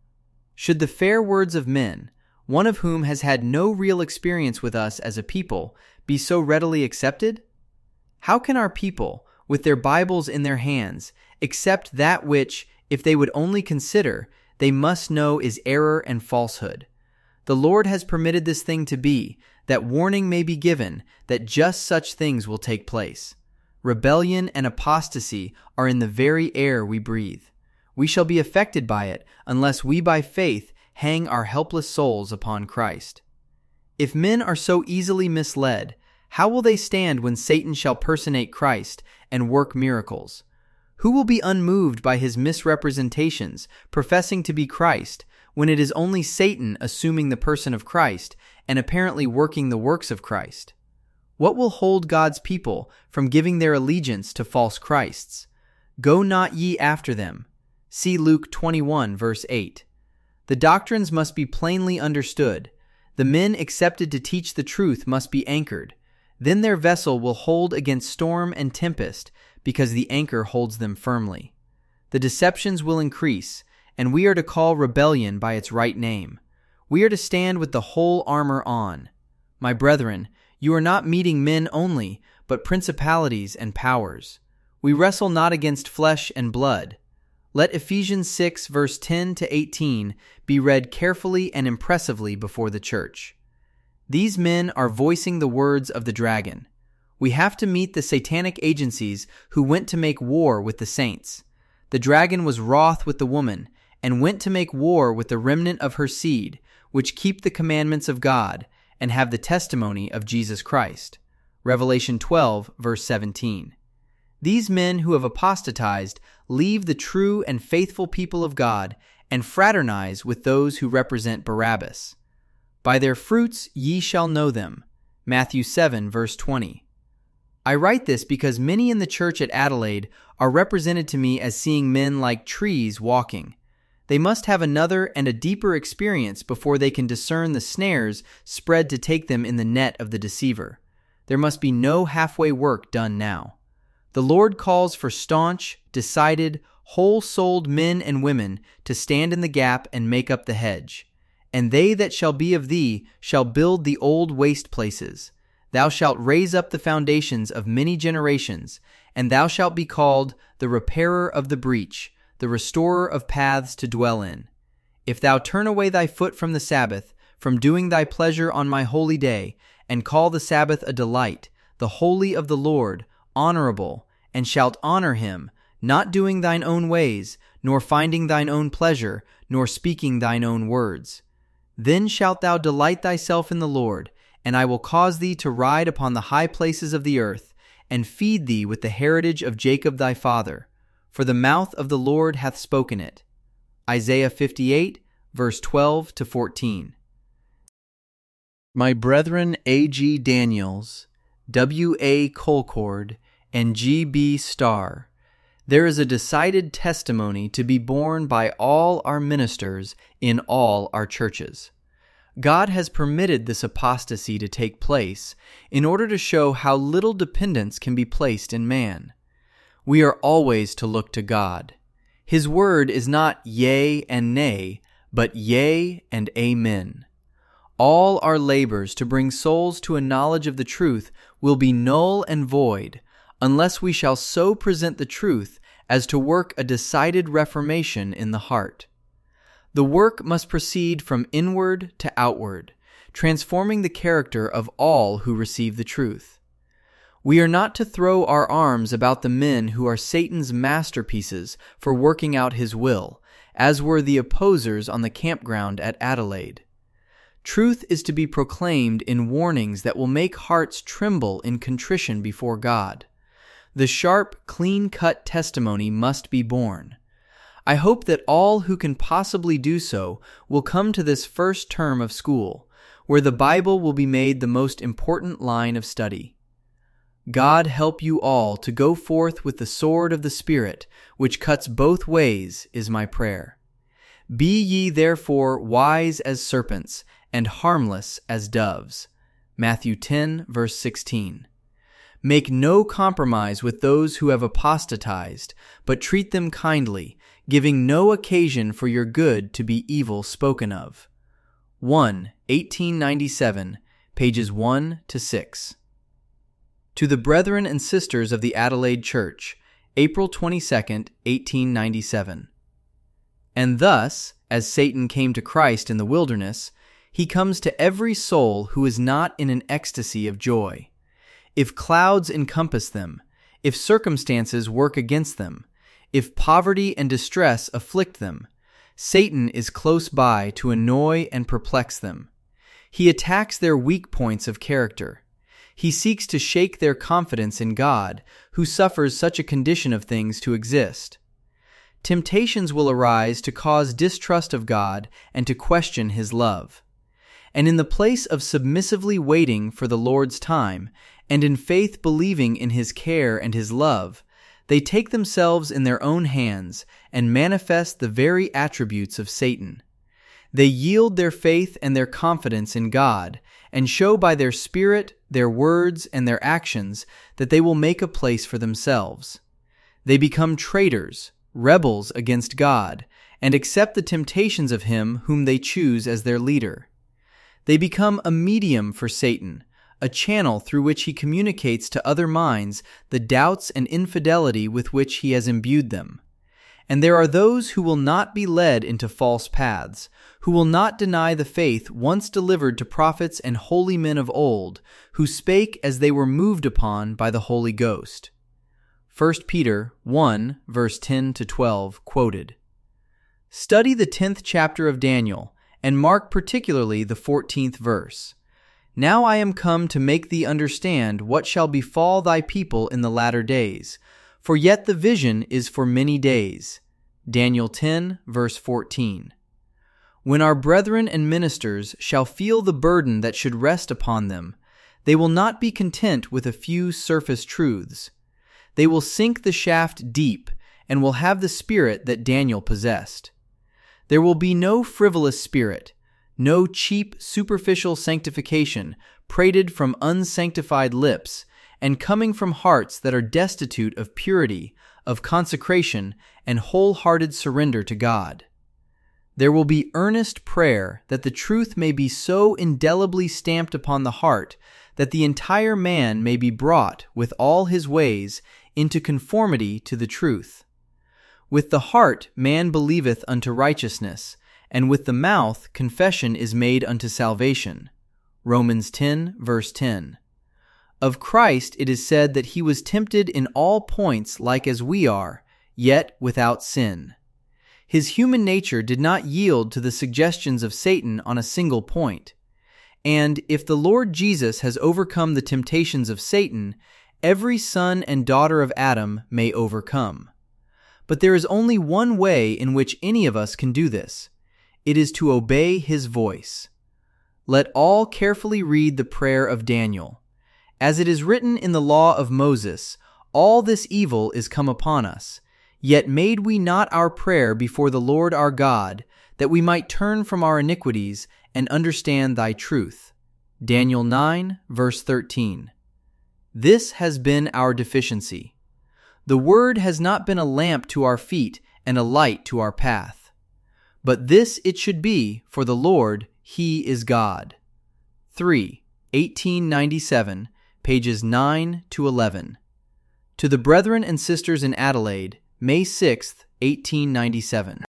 Should the fair words of men, one of whom has had no real experience with us as a people, be so readily accepted? How can our people, with their Bibles in their hands, accept that which, if they would only consider, they must know is error and falsehood? The Lord has permitted this thing to be, that warning may be given that just such things will take place. Rebellion and apostasy are in the very air we breathe. We shall be affected by it unless we by faith hang our helpless souls upon Christ. If men are so easily misled, how will they stand when Satan shall personate Christ and work miracles? Who will be unmoved by his misrepresentations, professing to be Christ, when it is only Satan assuming the person of Christ and apparently working the works of Christ? What will hold God's people from giving their allegiance to false Christs? Go not ye after them. See Luke twenty-one, verse eight. The doctrines must be plainly understood. The men accepted to teach the truth must be anchored. Then their vessel will hold against storm and tempest, because the anchor holds them firmly. The deceptions will increase, and we are to call rebellion by its right name. We are to stand with the whole armor on. My brethren, you are not meeting men only, but principalities and powers. We wrestle not against flesh and blood. Let Ephesians six, verse ten to eighteen be read carefully and impressively before the church. These men are voicing the words of the dragon. We have to meet the satanic agencies who went to make war with the saints. The dragon was wroth with the woman, and went to make war with the remnant of her seed, which keep the commandments of God, and have the testimony of Jesus Christ. Revelation twelve, verse seventeen. These men who have apostatized leave the true and faithful people of God and fraternize with those who represent Barabbas. By their fruits ye shall know them. Matthew seven, verse twenty. I write this because many in the church at Adelaide are represented to me as seeing men like trees walking. They must have another and a deeper experience before they can discern the snares spread to take them in the net of the deceiver. There must be no halfway work done now. The Lord calls for staunch, decided, whole-souled men and women to stand in the gap and make up the hedge. And they that shall be of thee shall build the old waste places. Thou shalt raise up the foundations of many generations, and thou shalt be called the repairer of the breach, the restorer of paths to dwell in. If thou turn away thy foot from the Sabbath, from doing thy pleasure on my holy day, and call the Sabbath a delight, the holy of the Lord, honorable, and shalt honor him, not doing thine own ways, nor finding thine own pleasure, nor speaking thine own words. Then shalt thou delight thyself in the Lord, and I will cause thee to ride upon the high places of the earth, and feed thee with the heritage of Jacob thy father. For the mouth of the Lord hath spoken it. Isaiah fifty-eight, verse twelve to fourteen. My brethren A G Daniels, W A Colcord, and G B Starr, there is a decided testimony to be borne by all our ministers in all our churches. God has permitted this apostasy to take place in order to show how little dependence can be placed in man. We are always to look to God. His word is not yea and nay, but yea and amen. All our labors to bring souls to a knowledge of the truth will be null and void unless we shall so present the truth as to work a decided reformation in the heart. The work must proceed from inward to outward, transforming the character of all who receive the truth. We are not to throw our arms about the men who are Satan's masterpieces for working out his will, as were the opposers on the campground at Adelaide. Truth is to be proclaimed in warnings that will make hearts tremble in contrition before God. The sharp, clean-cut testimony must be borne. I hope that all who can possibly do so will come to this first term of school, where the Bible will be made the most important line of study. God help you all to go forth with the sword of the Spirit, which cuts both ways, is my prayer. Be ye therefore wise as serpents, and harmless as doves. Matthew ten, verse sixteen. Make no compromise with those who have apostatized, but treat them kindly, giving no occasion for your good to be evil spoken of. one eighteen ninety-seven, pages one to six. To the brethren and sisters of the Adelaide Church, April twenty-second, eighteen ninety-seven. And thus, as Satan came to Christ in the wilderness, he comes to every soul who is not in an ecstasy of joy. If clouds encompass them, if circumstances work against them, if poverty and distress afflict them, Satan is close by to annoy and perplex them. He attacks their weak points of character. He seeks to shake their confidence in God, who suffers such a condition of things to exist. Temptations will arise to cause distrust of God and to question His love. And in the place of submissively waiting for the Lord's time, and in faith believing in His care and His love, they take themselves in their own hands and manifest the very attributes of Satan. They yield their faith and their confidence in God, and show by their spirit, their words, and their actions that they will make a place for themselves. They become traitors, rebels against God, and accept the temptations of him whom they choose as their leader. They become a medium for Satan, a channel through which he communicates to other minds the doubts and infidelity with which he has imbued them. And there are those who will not be led into false paths, who will not deny the faith once delivered to prophets and holy men of old, who spake as they were moved upon by the Holy Ghost. First Peter one, verse ten to twelve, quoted. Study the tenth chapter of Daniel, and mark particularly the fourteenth verse. Now I am come to make thee understand what shall befall thy people in the latter days, for yet the vision is for many days. Daniel ten, verse fourteen. When our brethren and ministers shall feel the burden that should rest upon them, they will not be content with a few surface truths. They will sink the shaft deep and will have the spirit that Daniel possessed. There will be no frivolous spirit, no cheap, superficial sanctification prated from unsanctified lips and coming from hearts that are destitute of purity, of consecration, and wholehearted surrender to God. There will be earnest prayer that the truth may be so indelibly stamped upon the heart that the entire man may be brought with all his ways into conformity to the truth. With the heart man believeth unto righteousness, and with the mouth confession is made unto salvation. Romans ten, verse ten. Of Christ it is said that he was tempted in all points like as we are, yet without sin. His human nature did not yield to the suggestions of Satan on a single point. And if the Lord Jesus has overcome the temptations of Satan, every son and daughter of Adam may overcome. But there is only one way in which any of us can do this. It is to obey his voice. Let all carefully read the prayer of Daniel. As it is written in the law of Moses, all this evil is come upon us. Yet made we not our prayer before the Lord our God, that we might turn from our iniquities and understand thy truth. Daniel nine, verse thirteen. This has been our deficiency. The word has not been a lamp to our feet and a light to our path. But this it should be, for the Lord, he is God. three. eighteen ninety-seven, pages nine to eleven. To the brethren and sisters in Adelaide, May sixth, eighteen ninety-seven.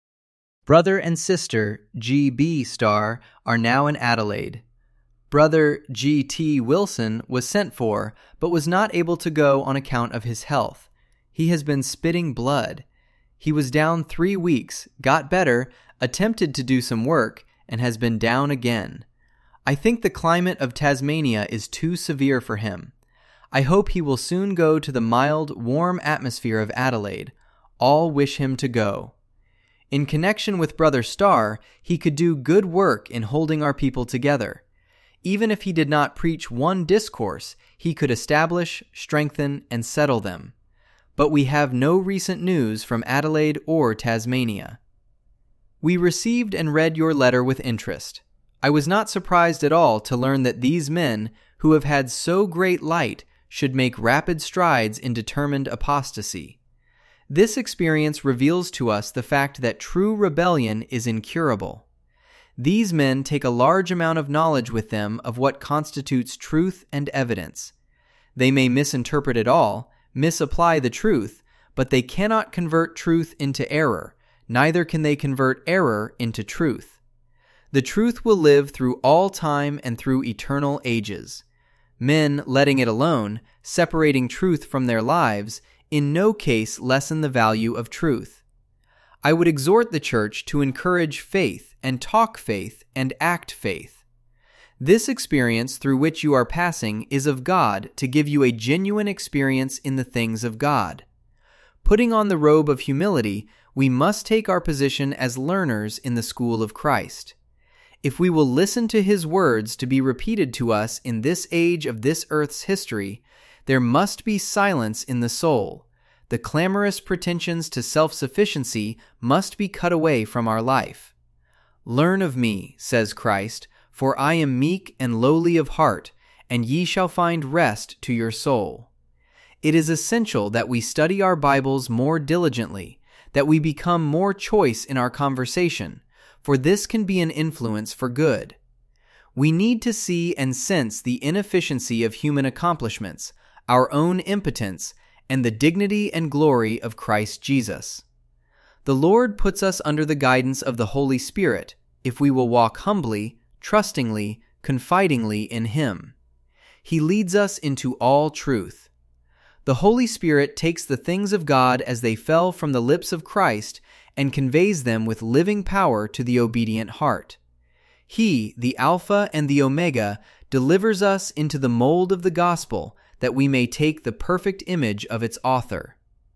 Brother and sister G B Star are now in Adelaide. Brother G T Wilson was sent for, but was not able to go on account of his health. He has been spitting blood. He was down three weeks, got better, attempted to do some work, and has been down again. I think the climate of Tasmania is too severe for him. I hope he will soon go to the mild, warm atmosphere of Adelaide. All wish him to go. In connection with Brother Starr, he could do good work in holding our people together. Even if he did not preach one discourse, he could establish, strengthen, and settle them. But we have no recent news from Adelaide or Tasmania. We received and read your letter with interest. I was not surprised at all to learn that these men, who have had so great light, should make rapid strides in determined apostasy. This experience reveals to us the fact that true rebellion is incurable. These men take a large amount of knowledge with them of what constitutes truth and evidence. They may misinterpret it all, misapply the truth, but they cannot convert truth into error, neither can they convert error into truth. The truth will live through all time and through eternal ages. Men letting it alone, separating truth from their lives, in no case lessen the value of truth. I would exhort the church to encourage faith and talk faith and act faith. This experience through which you are passing is of God to give you a genuine experience in the things of God. Putting on the robe of humility, we must take our position as learners in the school of Christ. If we will listen to his words to be repeated to us in this age of this earth's history, there must be silence in the soul. The clamorous pretensions to self-sufficiency must be cut away from our life. Learn of me, says Christ, for I am meek and lowly of heart, and ye shall find rest to your soul. It is essential that we study our Bibles more diligently, that we become more choice in our conversation, for this can be an influence for good. We need to see and sense the inefficiency of human accomplishments, our own impotence, and the dignity and glory of Christ Jesus. The Lord puts us under the guidance of the Holy Spirit if we will walk humbly, trustingly, confidingly in Him. He leads us into all truth. The Holy Spirit takes the things of God as they fell from the lips of Christ and conveys them with living power to the obedient heart. He, the Alpha and the Omega, delivers us into the mold of the gospel that we may take the perfect image of its author.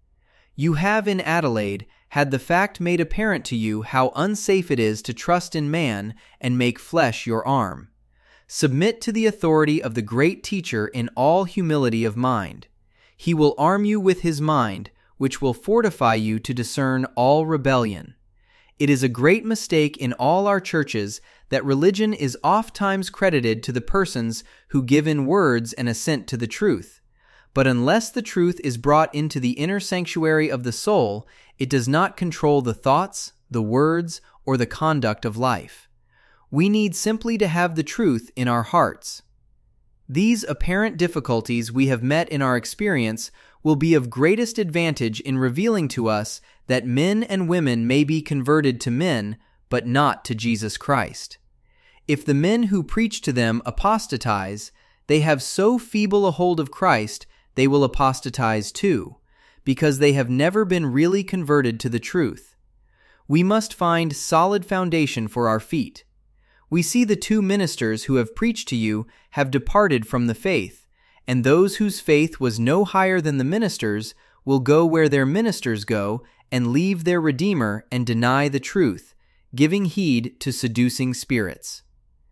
You have in Adelaide had the fact made apparent to you how unsafe it is to trust in man and make flesh your arm. Submit to the authority of the great teacher in all humility of mind. He will arm you with his mind, which will fortify you to discern all rebellion. It is a great mistake in all our churches that religion is ofttimes credited to the persons who give in words and assent to the truth. But unless the truth is brought into the inner sanctuary of the soul, it does not control the thoughts, the words, or the conduct of life. We need simply to have the truth in our hearts. These apparent difficulties we have met in our experience will be of greatest advantage in revealing to us that men and women may be converted to men, but not to Jesus Christ. If the men who preach to them apostatize, they have so feeble a hold of Christ they will apostatize too, because they have never been really converted to the truth. We must find solid foundation for our feet. We see the two ministers who have preached to you have departed from the faith, and those whose faith was no higher than the ministers will go where their ministers go and leave their Redeemer and deny the truth, giving heed to seducing spirits.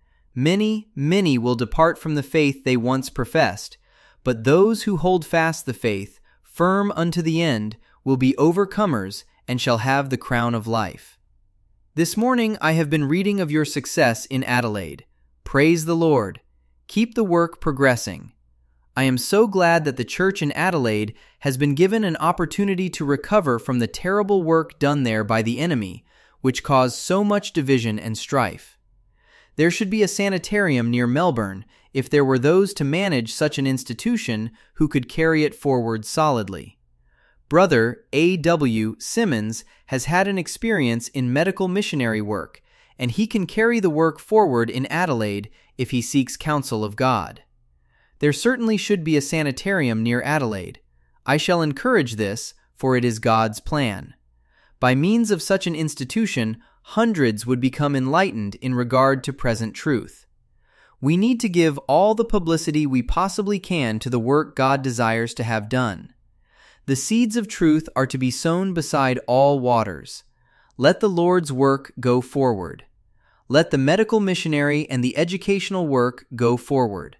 Many, many will depart from the faith they once professed, but those who hold fast the faith, firm unto the end, will be overcomers and shall have the crown of life. This morning I have been reading of your success in Adelaide. Praise the Lord. Keep the work progressing. I am so glad that the church in Adelaide has been given an opportunity to recover from the terrible work done there by the enemy, which caused so much division and strife. There should be a sanitarium near Melbourne if there were those to manage such an institution who could carry it forward solidly. Brother A W Simmons has had an experience in medical missionary work, and he can carry the work forward in Adelaide if he seeks counsel of God. There certainly should be a sanitarium near Adelaide. I shall encourage this, for it is God's plan. By means of such an institution, hundreds would become enlightened in regard to present truth. We need to give all the publicity we possibly can to the work God desires to have done. The seeds of truth are to be sown beside all waters. Let the Lord's work go forward. Let the medical missionary and the educational work go forward.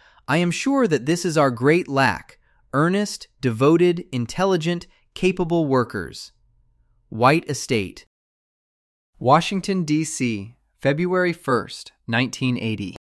I am sure that this is our great lack: earnest, devoted, intelligent, capable workers. White Estate, Washington, D C, February first, nineteen eighty.